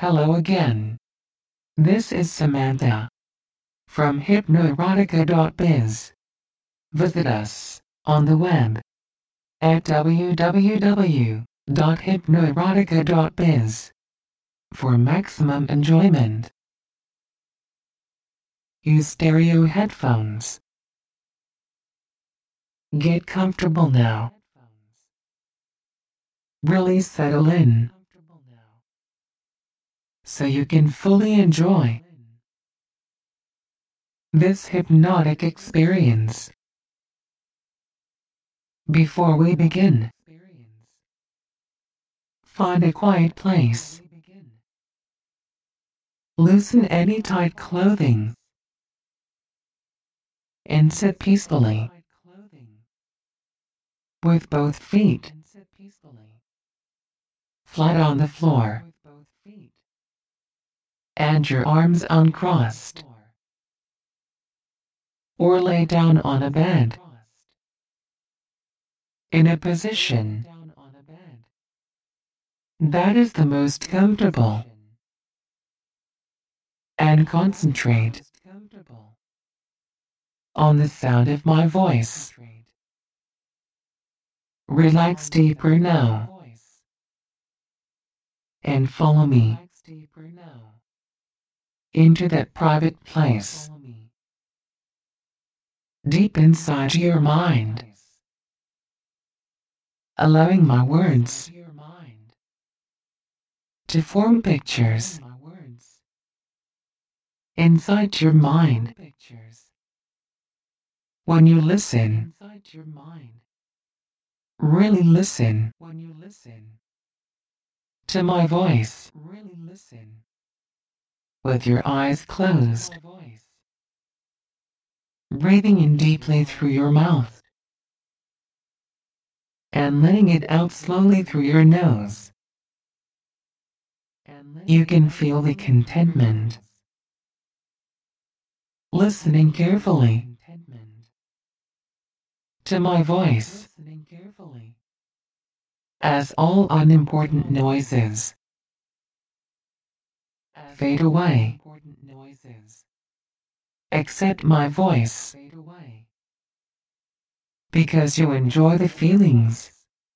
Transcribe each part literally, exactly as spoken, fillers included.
Hello again. This is Samantha from hypnoerotica dot biz. Visit us on the web at w w w dot hypnoerotica dot biz for maximum enjoyment. Use stereo headphones. Get comfortable now. Really settle in so you can fully enjoy this hypnotic experience. Before we begin, find a quiet place. Loosen any tight clothing and sit peacefully with both feet flat on the floor and your arms uncrossed, or lay down on a bed in a position that is the most comfortable, and concentrate on the sound of my voice. Relax deeper now and follow me into that private place deep inside your mind, allowing my words to form pictures inside your mind. When you listen, really listen to my voice with your eyes closed, breathing in deeply through your mouth and letting it out slowly through your nose. You can feel the contentment. Listening carefully to my voice as all unimportant noises fade away, except my voice, because you enjoy the feelings,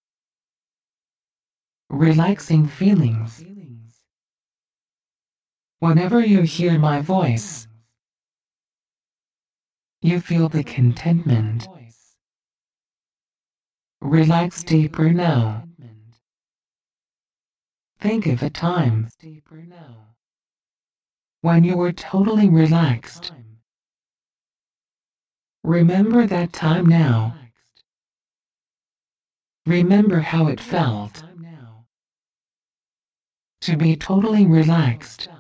relaxing feelings. Whenever you hear my voice, you feel the contentment. Relax deeper now. Think of a time when you were totally relaxed. Remember that time now. Remember how it felt to be totally relaxed.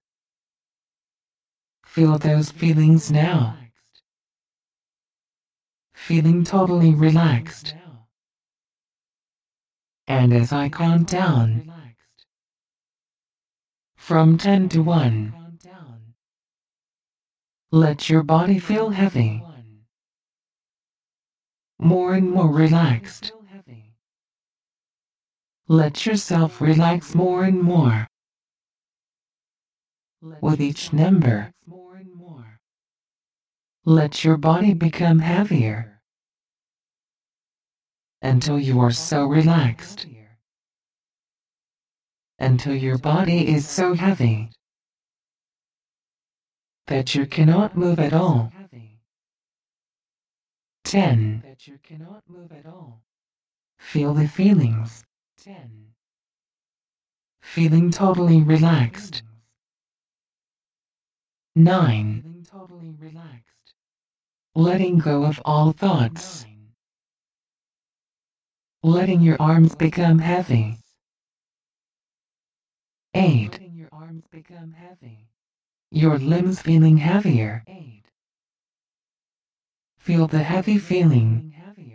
Feel those feelings now. Feeling totally relaxed. And as I count down from ten to one, let your body feel heavy, more and more relaxed. Let yourself relax more and more. With each number, let your body become heavier until you are so relaxed, until your body is so heavy that you cannot move at all. ten. Feel the feelings. Feeling totally relaxed. nine. Letting go of all thoughts. Letting your arms become heavy. eight. Your limbs feeling heavier. Feel the heavy feeling.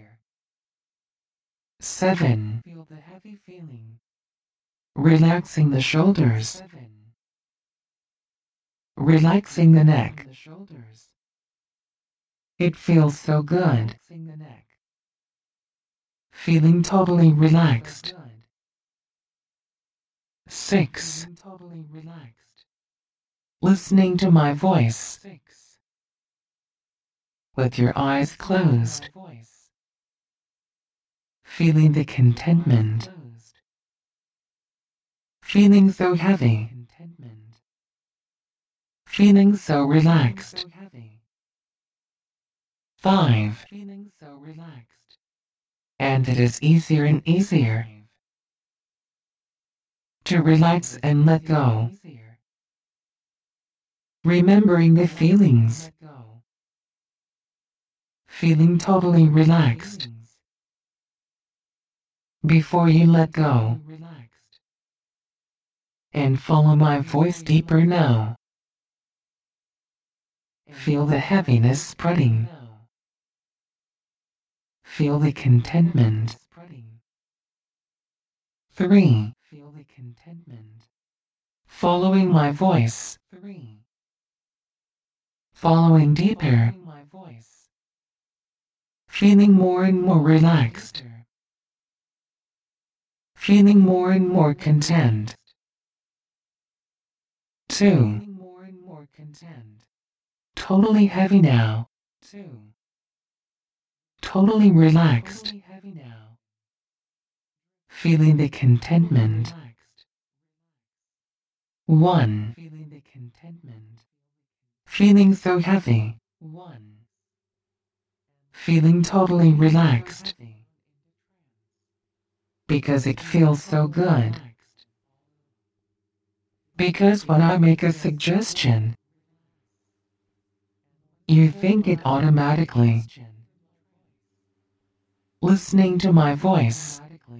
seven. Relaxing the shoulders. Relaxing the neck. It feels so good. Feeling totally relaxed. six. Listening to my voice with your eyes closed, feeling the contentment, feeling so heavy, feeling so relaxed. Five. And it is easier and easier to relax and let go, remembering the feelings, feeling totally relaxed. Before you let go and follow my voice deeper now, feel the heaviness spreading, feel the contentment. Three. Following my voice, following deeper, feeling more and more relaxed, feeling more and more content. Two. Totally heavy now, totally relaxed, feeling the contentment. One. Feeling so heavy, feeling totally relaxed, because it feels so good. Because when I make a suggestion, you think it automatically. Listening to my voice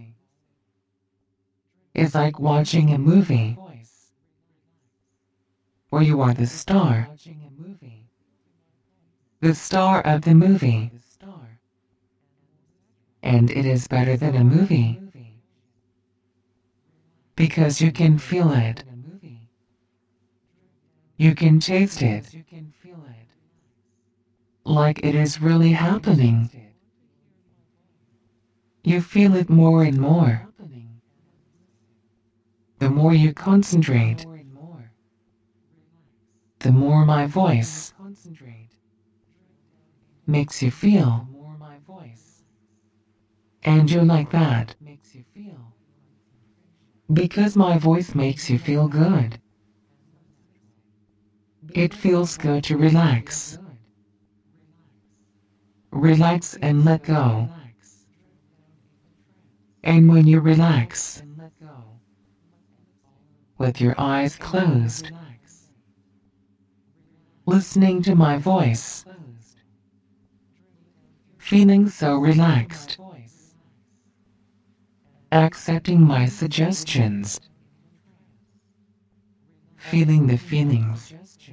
is like watching a movie where you are the star, the star of the movie, and it is better than a movie because you can feel it, you can taste it, like it is really happening. You feel it more and more. The more you concentrate, the more my voice makes you feel. And you like that. Because my voice makes you feel good. It feels good to relax. Relax and let go. And when you relax, with your eyes closed, listening to my voice, feeling so relaxed, accepting my suggestions, feeling the feelings,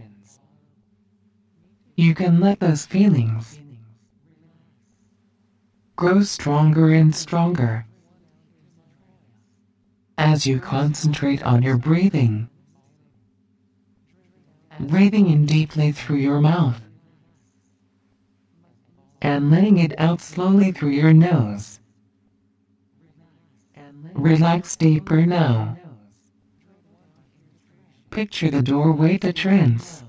you can let those feelings grow stronger and stronger as you concentrate on your breathing. Breathing in deeply through your mouth and letting it out slowly through your nose. Relax deeper now. Picture the doorway to trance.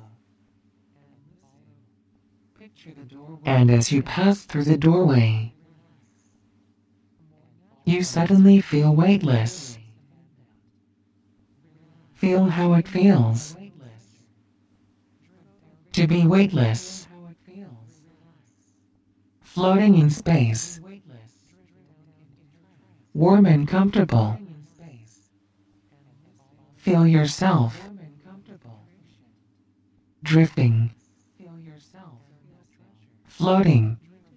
And as you pass through the doorway, you suddenly feel weightless. Feel how it feels to be weightless, floating in space, warm and comfortable. Feel yourself drifting, floating,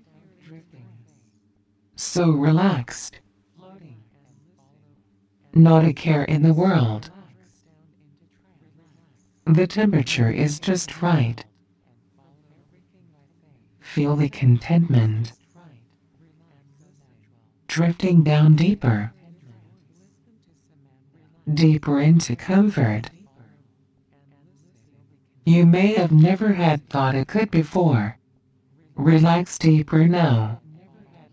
so relaxed, not a care in the world. The temperature is just right. Feel the contentment, drifting down deeper, deeper into comfort. You may have never had thought it could before. Relax deeper now.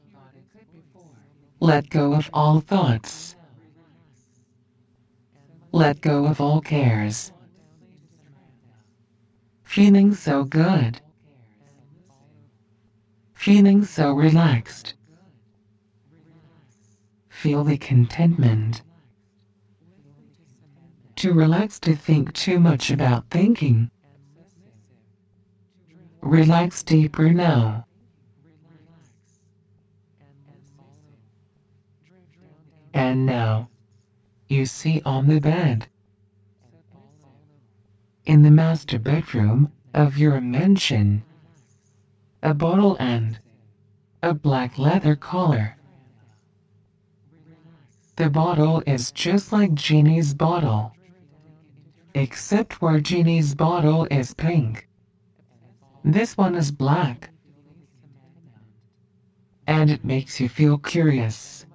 Let go of all thoughts. Let go of all cares. Feeling so good. Feeling so relaxed. Feel the contentment. Too relaxed to think too much about thinking. Relax deeper now. And now, you see on the bed, in the master bedroom of your mansion, a bottle and a black leather collar. The bottle is just like Jeannie's bottle, except where Jeannie's bottle is pink. This one is black, and it makes you feel curious.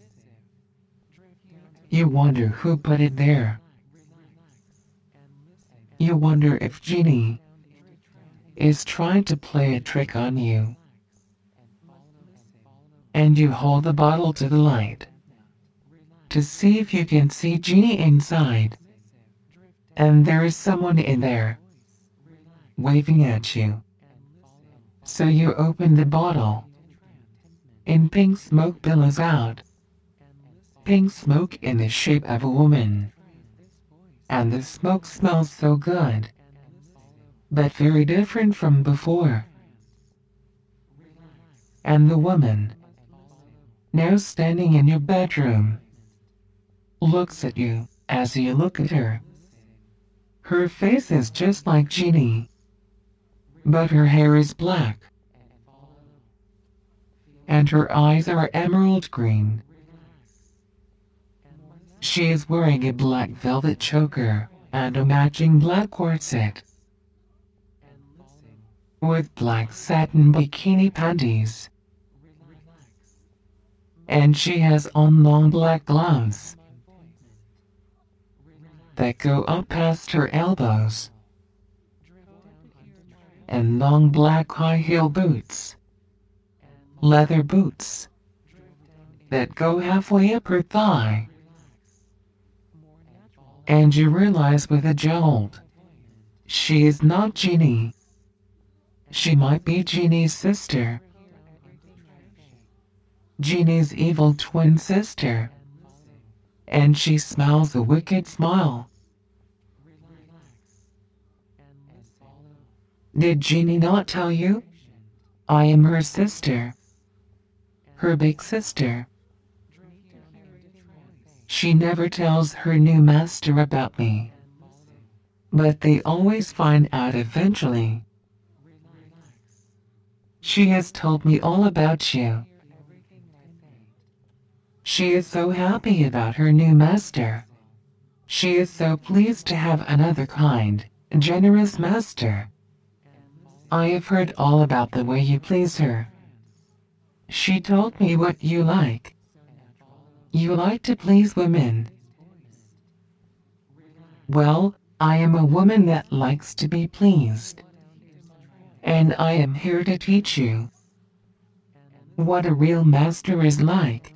You wonder who put it there. You wonder if Jeannie is trying to play a trick on you. And you hold the bottle to the light to see if you can see Jeannie inside. And there is someone in there, waving at you. So you open the bottle, and pink smoke billows out. Pink smoke in the shape of a woman. And the smoke smells so good, but very different from before. And the woman, now standing in your bedroom, looks at you as you look at her. Her face is just like Jeannie, but her hair is black, and her eyes are emerald green. She is wearing a black velvet choker and a matching black corset, with black satin bikini panties, and she has on long black gloves that go up past her elbows, and long black high heel boots, leather boots, that go halfway up her thigh. And you realize with a jolt, she is not Jeannie. She might be Jeannie's sister. Jeannie's evil twin sister. And she smiles a wicked smile. Did Jeannie not tell you? I am her sister. Her big sister. She never tells her new master about me, but they always find out eventually. She has told me all about you. She is so happy about her new master. She is so pleased to have another kind, generous master. I have heard all about the way you please her. She told me what you like. You like to please women. Well, I am a woman that likes to be pleased. And I am here to teach you what a real master is like.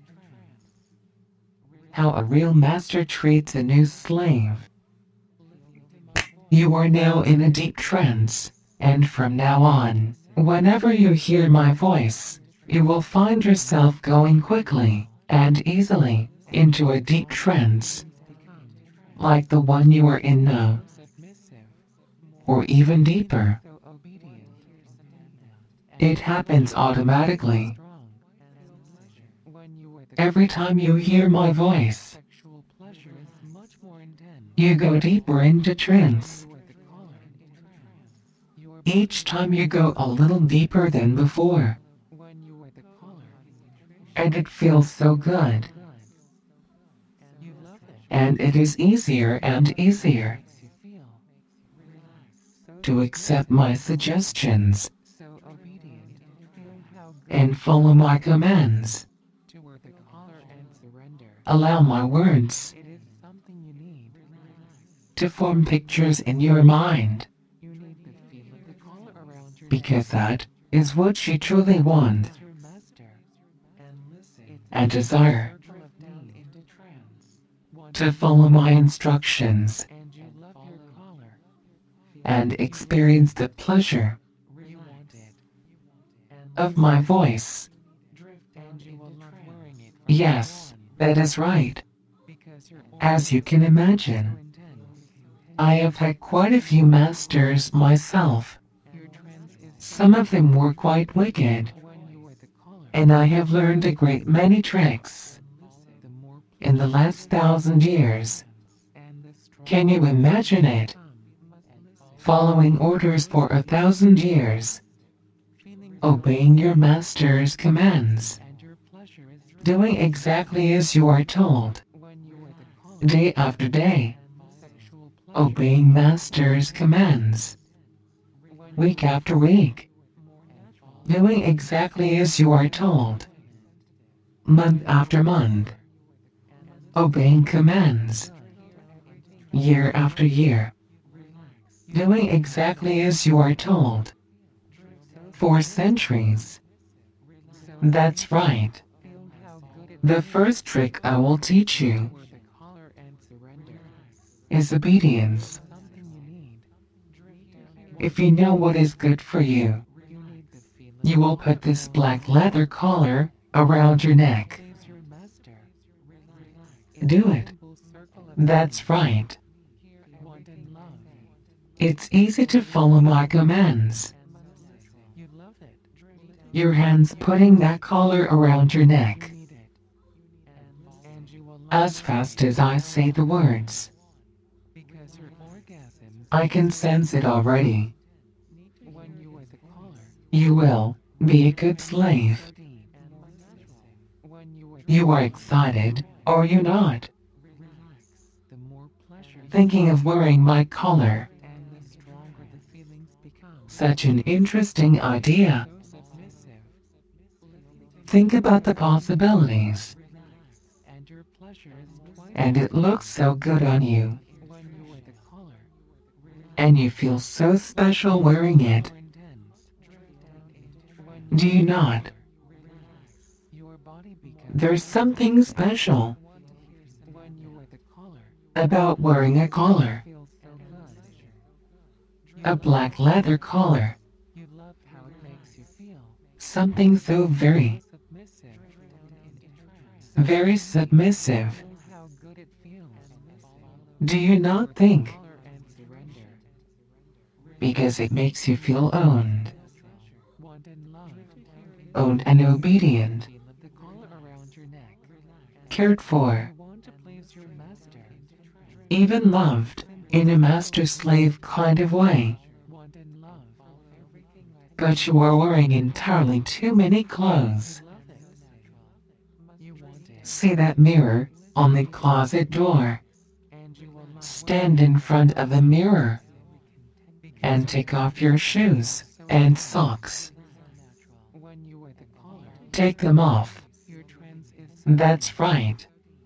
How a real master treats a new slave. You are now in a deep trance, and from now on, whenever you hear my voice, you will find yourself going quickly and easily into a deep trance, like the one you are in now, or even deeper. It happens automatically. Every time you hear my voice, you go deeper into trance. Each time you go a little deeper than before. And it feels so good. And it is easier and easier to accept my suggestions and follow my commands. Allow my words to form pictures in your mind, because that is what you truly want and desire. to follow my instructions and experience the pleasure of my voice. Yes, that is right. As you can imagine, I have had quite a few masters myself. Some of them were quite wicked, and I have learned a great many tricks in the last thousand years. Can you imagine it? Following orders for a thousand years, obeying your master's commands, doing exactly as you are told, day after day, obeying master's commands, week after week, doing exactly as you are told, month after month, obeying commands, year after year, doing exactly as you are told, for centuries. That's right. The first trick I will teach you is obedience. If you know what is good for you, you will put this black leather collar around your neck. Do it. That's right. It's easy to follow my commands. Your hands putting that collar around your neck. As fast as I say the words, I can sense it already. You will be a good slave. You are excited, are you not? Thinking of wearing my collar. Such an interesting idea. Think about the possibilities. And it looks so good on you. And you feel so special wearing it. Do you not? There's something special about wearing a collar. A black leather collar. Something so very, very submissive. Do you not think? Because it makes you feel owned. Owned and obedient. Cared for. Even loved, in a master-slave kind of way. But you are wearing entirely too many clothes. See that mirror on the closet door. Stand in front of the mirror and take off your shoes and socks. Take them off. That's right.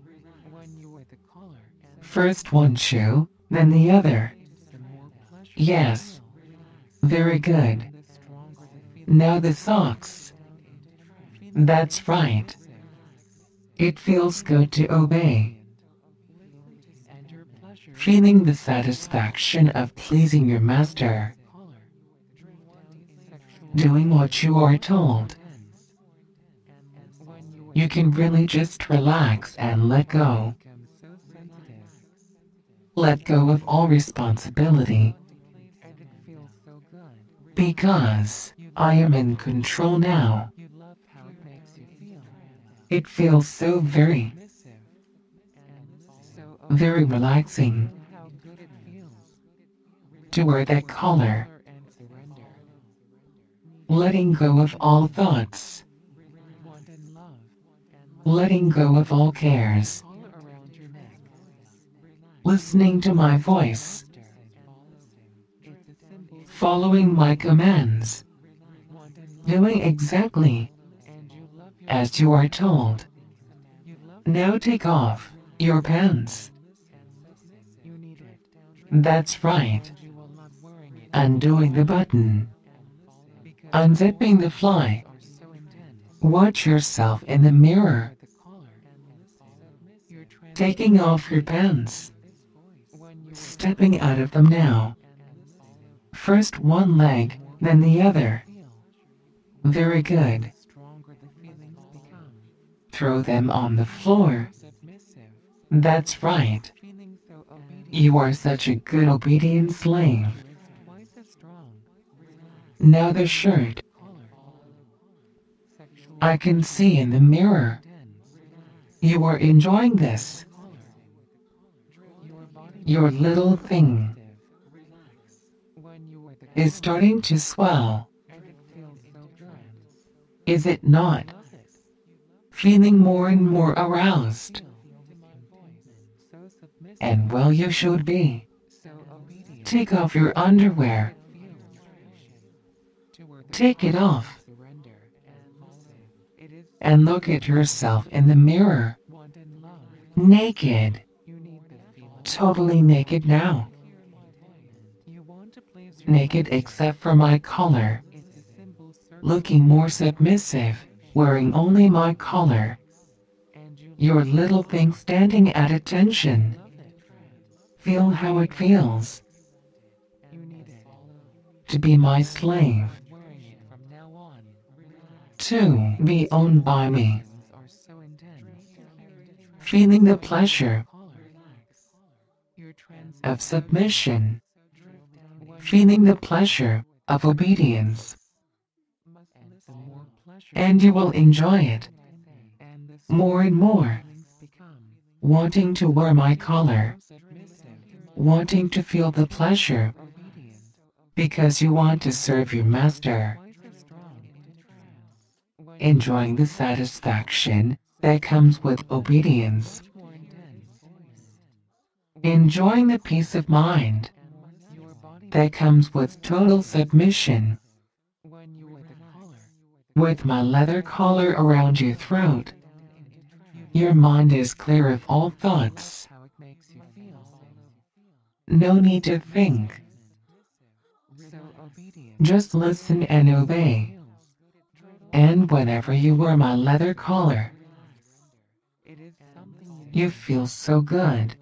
First one shoe, then the other. Yes. Very good. Now the socks. That's right. It feels good to obey. Feeling the satisfaction of pleasing your master. Doing what you are told. You can really just relax and let go. Let go of all responsibility. Because I am in control now. It feels so very, very relaxing to wear that collar. Letting go of all thoughts. Letting go of all cares. Listening to my voice. Following my commands. Doing exactly as you are told. Now take off your pants. That's right. Undoing the button. Unzipping the fly. Watch yourself in the mirror. taking off your pants, stepping out of them now. First one leg, then the other. Very good. Throw them on the floor. That's right. You are such a good obedient slave. Now the shirt. I can see in the mirror. You are enjoying this. Your little thing is starting to swell. Is it not? Feeling more and more aroused. And well, you should be. Take off your underwear. Take it off. And look at yourself in the mirror. Naked. Totally naked now. Naked except for my collar. Looking more submissive, wearing only my collar. Your little thing standing at attention. Feel how it feels to be my slave. To be owned by me. Feeling the pleasure of submission. Feeling the pleasure of obedience. And you will enjoy it more and more. Wanting to wear my collar. Wanting to feel the pleasure. Because you want to serve your master. Enjoying the satisfaction that comes with obedience. Enjoying the peace of mind that comes with total submission. With my leather collar around your throat, your mind is clear of all thoughts. No need to think. Just listen and obey. And whenever you wear my leather collar, you feel so good.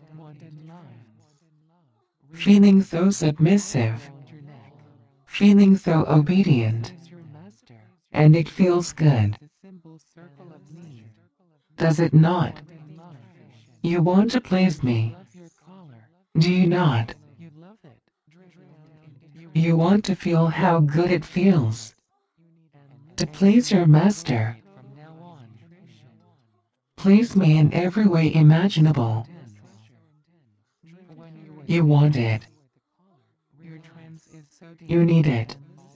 Feeling so submissive. Feeling so obedient. And it feels good. Does it not? You want to please me. Do you not? You want to feel how good it feels to please your master. Please me in every way imaginable. You want it. You need it.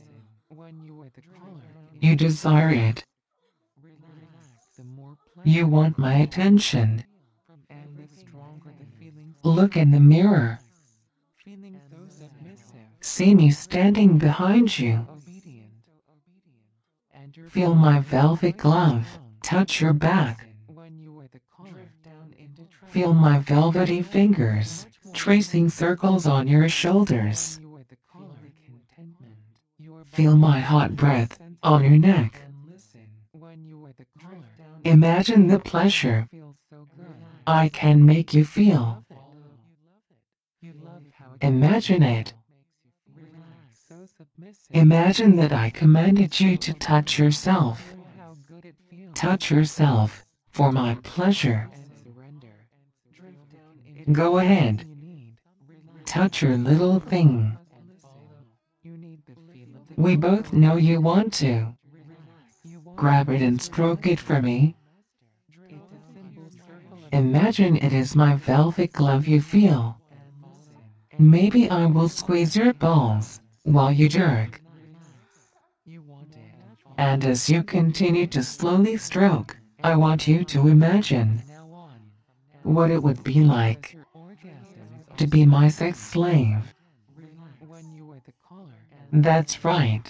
You desire it. You want my attention. Look in the mirror. See me standing behind you. Feel my velvet glove touch your back. Feel my velvety fingers tracing circles on your shoulders. Feel my hot breath on your neck. Imagine the pleasure I can make you feel. Imagine it. Imagine that I commanded you to touch yourself. Touch yourself for my pleasure. Go ahead. Touch your little thing. We both know you want to. Grab it and stroke it for me. Imagine it is my velvet glove you feel. Maybe I will squeeze your balls while you jerk. And as you continue to slowly stroke, I want you to imagine what it would be like to be my sex slave. That's right.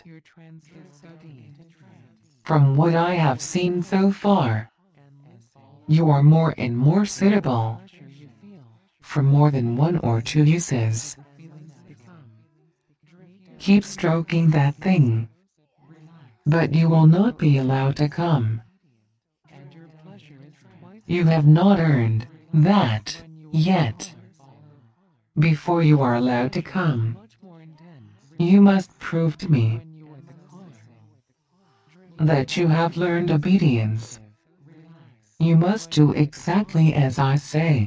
From what I have seen so far, you are more and more suitable for more than one or two uses. Keep stroking that thing, but you will not be allowed to come. You have not earned that yet. Before you are allowed to come, you must prove to me that you have learned obedience. You must do exactly as I say.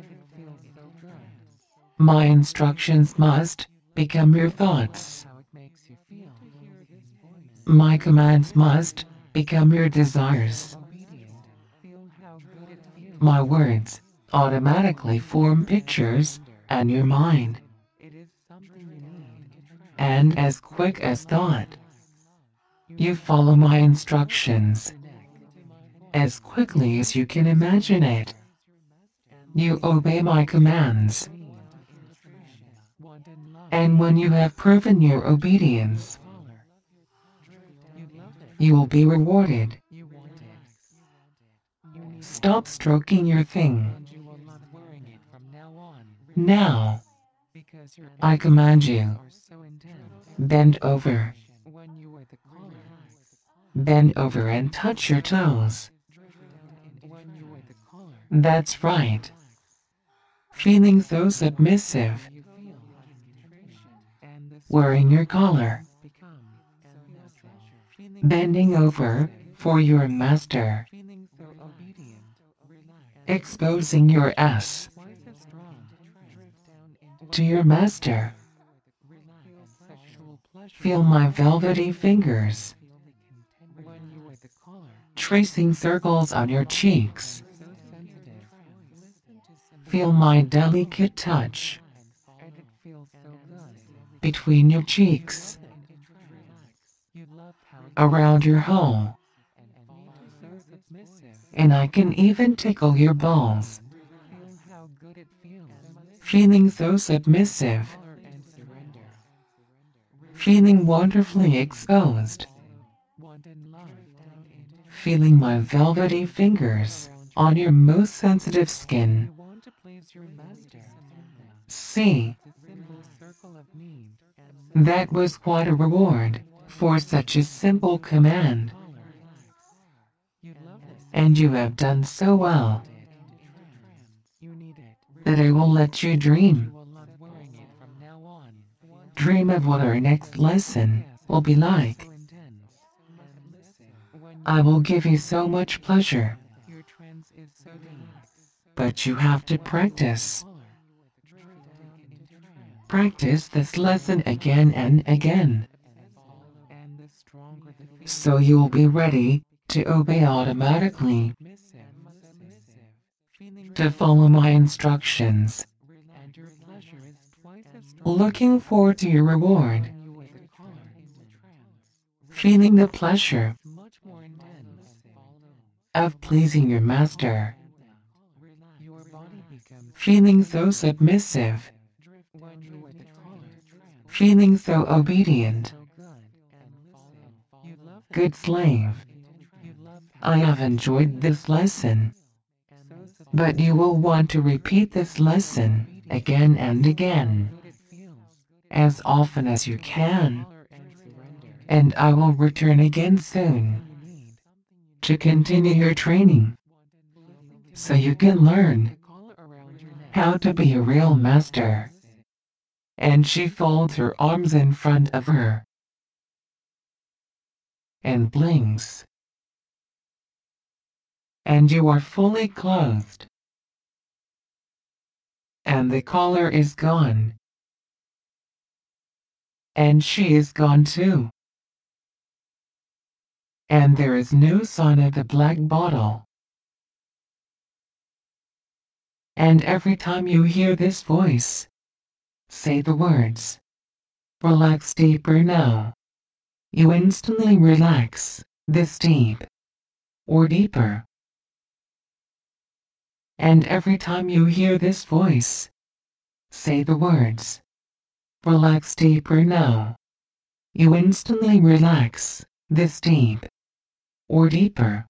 My instructions must become your thoughts. My commands must become your desires. My words automatically form pictures in your mind. And as quick as thought, you follow my instructions. As quickly as you can imagine it, you obey my commands. And when you have proven your obedience, you will be rewarded. Stop stroking your thing. Now, I command you, bend over. Bend over and touch your toes. That's right. Feeling so submissive. Wearing your collar. Bending over for your master. Exposing your ass to your master. Feel my velvety fingers tracing circles on your cheeks. Feel my delicate touch between your cheeks, around your hole, and I can even tickle your balls. Feeling so submissive, feeling wonderfully exposed, feeling my velvety fingers on your most sensitive skin. See, that was quite a reward for such a simple command. And you have done so well that I will let you dream. Dream of what our next lesson will be like. I will give you so much pleasure. But you have to practice. Practice this lesson again and again, so you will be ready to obey automatically, to follow my instructions. Looking forward to your reward. Feeling the pleasure of pleasing your master. Feeling so submissive. Feeling so obedient. Good slave. I have enjoyed this lesson. But you will want to repeat this lesson again and again, as often as you can. And I will return again soon to continue your training, so you can learn how to be a real master. And she folds her arms in front of her and blinks. And you are fully clothed. And the collar is gone. And she is gone too. And there is no sign of the black bottle. And every time you hear this voice, say the words, "Relax deeper now." You instantly relax this deep or deeper. And every time you hear this voice, say the words, "Relax deeper now." You instantly relax this deep or deeper.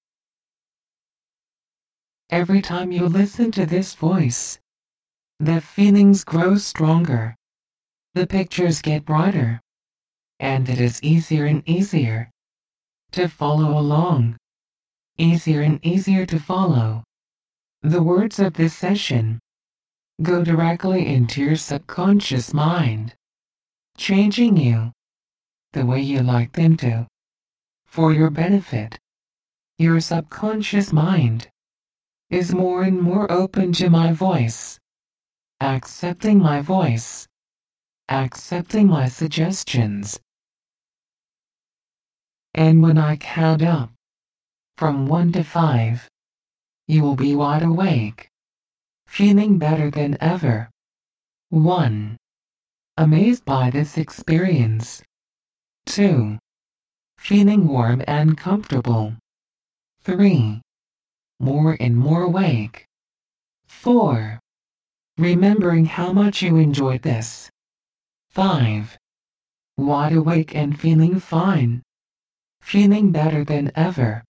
Every time you listen to this voice, the feelings grow stronger, the pictures get brighter, and it is easier and easier to follow along, easier and easier to follow. The words of this session go directly into your subconscious mind, changing you the way you like them to, for your benefit. Your subconscious mind is more and more open to my voice, accepting my voice, accepting my suggestions. And when I count up from one to five, you will be wide awake, feeling better than ever. one. Amazed by this experience. two. Feeling warm and comfortable. three. More and more awake. four. Remembering how much you enjoyed this. five. Wide awake and feeling fine. Feeling better than ever.